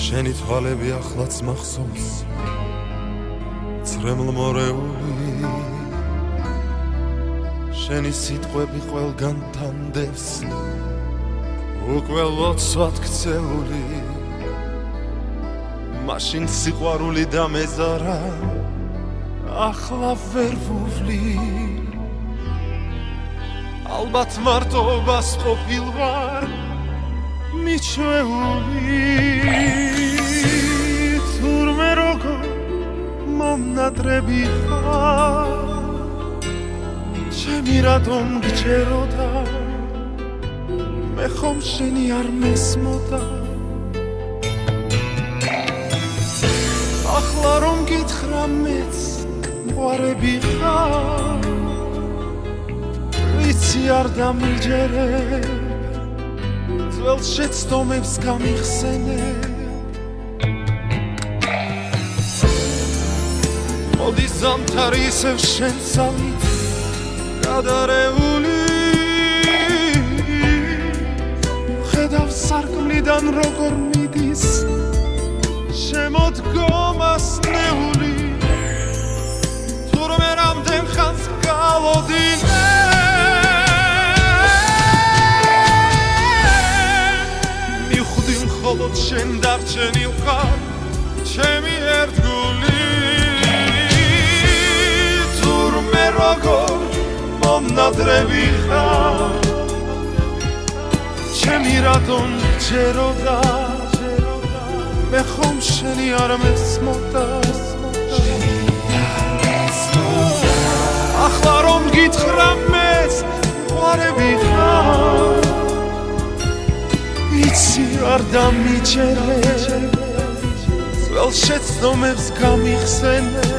შენი თვალები ახლაც მახსოვს წრემლმორეული შენი სიტყვები ყველგან თანდებს უკვე ლოცვად ქცეული მაშინ სიყვარული და მეზარა ახლა ვერ ვუვლი ალბათ მარტობას ყოფილვარ მიჩვეული თურმე როგორ მომნადრები ხარ ჩემი რატომ გჯეროდა მე ხომ შენი არ მესმოდა ახლა რომ გითხრა მეც მყარები ხარ ვიცი არ დამიჯერებ ძველ შეცდომებს გამიხსენებ მოდი ზამთარი ისევ შენ ძალით გადარეული ხედავ სარკმლიდან როგორ მიდის შემოდგომას ნეული თურმე რამდენ ხანს გავოდინე მივხვდი მხოლოდ შენ დარჩენილ ხარ ჩემი ერთგული თურმე როგორ მომნადრები ხარ ჩემი რატომ გჯეროდა მე ხომ შენი არ მესმოდა ახლა რომ გითხრა მეც მყარები ხარ იცი არ დამიჯერებ ძველ შეცდომებს გამიხსენებ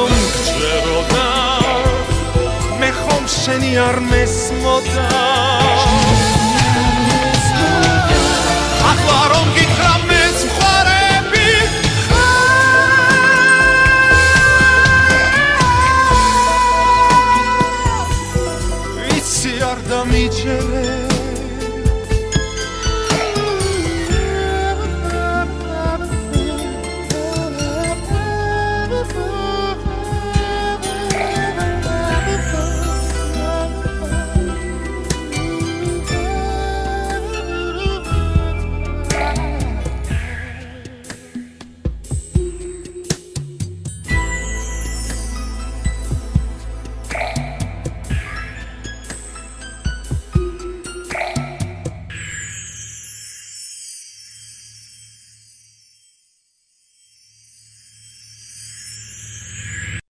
შენი არ მესმოდა